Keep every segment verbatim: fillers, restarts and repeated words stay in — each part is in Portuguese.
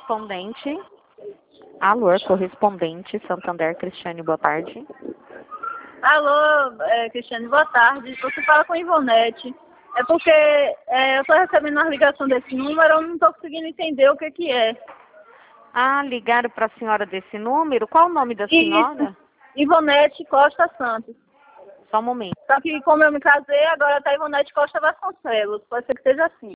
correspondente. Alô, correspondente Santander, Cristiane, boa tarde. Alô, é, Cristiane, boa tarde. Você fala com Ivonete. É porque é, eu estou recebendo uma ligação desse número, eu não estou conseguindo entender o que que é. Ah, ligaram para a senhora desse número? Qual o nome da senhora? Isso. Ivonete Costa Santos. Só um momento. Só que como eu me casei, agora está Ivonete Costa Vasconcelos. Pode ser que seja assim.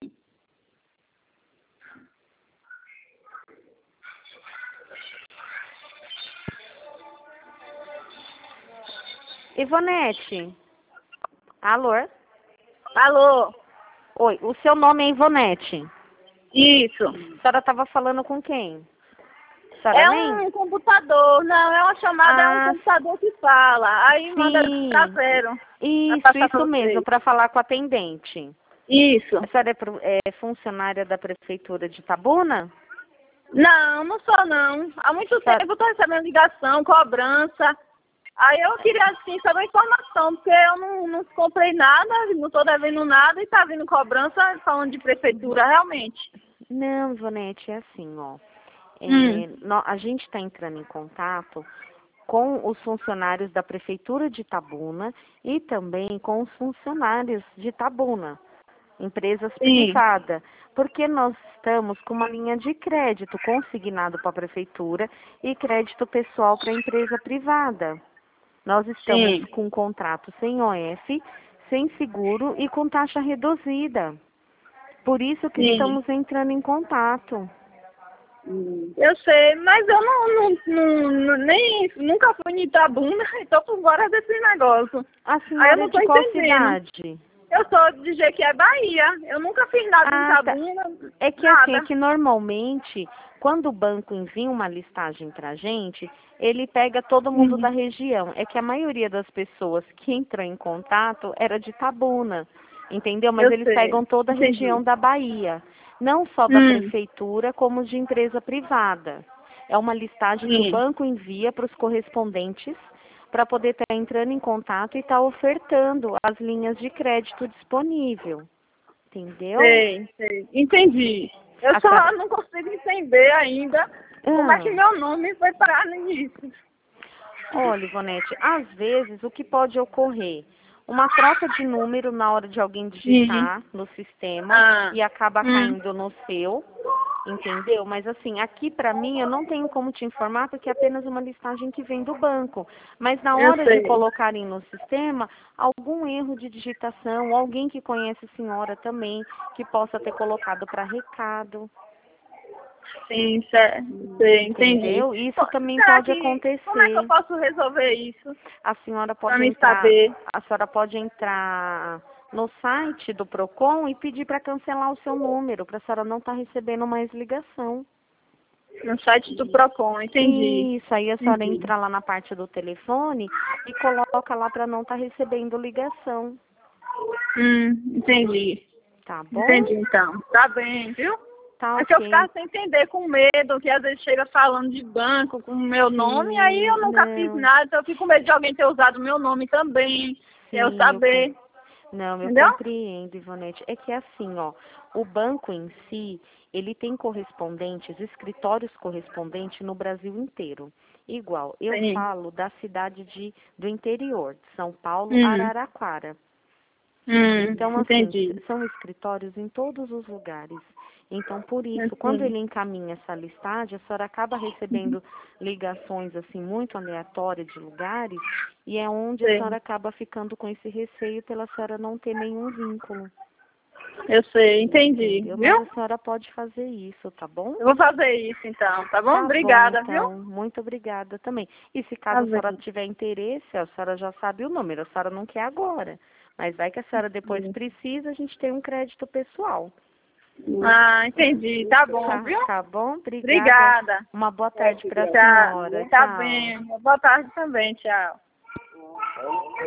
Ivonete. Alô? Alô? Oi, o seu nome é Ivonete? Isso. A senhora estava falando com quem? A senhora É lembra? um computador, não, é uma chamada, é um Ah, computador que fala. Aí sim. manda pra zero. Isso, isso mesmo, para falar com a atendente. Isso. A senhora é, pro- é funcionária da Prefeitura de Itabuna? Não, não sou não. Há muito Tá. tempo eu estou recebendo ligação, cobrança. Aí eu queria, assim, saber informação, porque eu não, não comprei nada, não estou devendo nada e está vindo cobrança falando de prefeitura, realmente. Não, Ivonete, é assim, ó. É, Hum. nó- a gente está entrando em contato com os funcionários da Prefeitura de Itabuna e também com os funcionários de Itabuna, empresas Sim, privadas, porque nós estamos com uma linha de crédito consignado para a Prefeitura e crédito pessoal para a empresa privada. Nós estamos sim. com um contrato sem O F, sem seguro e com taxa reduzida. Por isso que Sim. estamos entrando em contato. Eu sei, mas eu não, não, não, não- nem nunca fui em Itabuna, então por fora desse negócio. A Aí eu senhora não é estou de qual entendendo. cidade? Eu sou de Jequié, Bahia. Eu nunca fiz nada em Ah, tá. Itabuna, É que assim, é nada. que normalmente, quando o banco envia uma listagem pra gente, ele pega todo mundo Hum. da região. É que a maioria das pessoas que entrou em contato era de Itabuna, entendeu? Mas Eu eles sei, pegam toda a entendi. região da Bahia, não só da Hum. prefeitura, como de empresa privada. É uma listagem que o Sim. banco envia para os correspondentes para poder estar entrando em contato e estar ofertando as linhas de crédito disponível. Entendeu? Sei, sei. Entendi. Eu A só senhora... não consigo entender ainda como é que Ah, meu nome foi parar nisso. olha, Ivonete, às vezes o que pode ocorrer? Uma troca de número na hora de alguém Sim. digitar no sistema Ah. e acaba Hum. caindo no seu, entendeu? Mas assim, aqui pra mim eu não tenho como te informar porque é apenas uma listagem que vem do banco. Mas na Eu hora de sei. colocarem no sistema, algum erro de digitação, alguém que conhece a senhora também, que possa ter colocado para recado. Sim, certo. Sei, entendi. Entendeu? Isso Co- também Será pode que... Como é que eu acontecer. posso resolver isso? A senhora Pra pode mim entrar, saber. a senhora pode entrar no site do Procon e pedir para cancelar o seu número, para a senhora não estar recebendo mais ligação. No site do Procon, entendi. Isso, aí a senhora Entendi. entra lá na parte do telefone e coloca lá para não estar recebendo ligação. Hum, entendi. Tá bom? Entendi, então. Tá bem, viu? Tá É que eu ok. ficava sem entender, com medo, que às vezes chega falando de banco com o meu nome, aí eu Sim, nunca fiz não. nada, então eu fico com medo de alguém ter usado o meu nome também, eu Sim, eu com- saber, Não, eu entendeu? compreendo, Ivonete. É que é assim, ó, o banco em si, ele tem correspondentes, escritórios correspondentes no Brasil inteiro. Igual, eu Sim. falo da cidade de, do interior, de São Paulo, Hum, Araraquara. hum, Então, assim, entendi. s- são escritórios em todos os lugares. Então, por isso, quando Assim, ele encaminha essa listagem, a senhora acaba recebendo ligações, assim, muito aleatórias de lugares, e é onde a sei. senhora acaba ficando com esse receio pela senhora não ter nenhum vínculo. Eu sei, entendi, Entendeu? Mas viu? a senhora pode fazer isso, tá bom? Eu vou fazer isso então, tá bom? Tá bom, Obrigada, viu? então. Muito obrigada também. E se Tá caso a senhora bem. tiver interesse, a senhora já sabe o número, a senhora não quer agora. Mas vai que a senhora depois precisa, a gente tem um crédito pessoal. Ah, entendi, tá bom, Tá, viu? tá bom? Obrigada. Obrigada. Uma boa tarde para a Tchau. senhora. Tá Tchau. bem. Boa tarde também, tchau.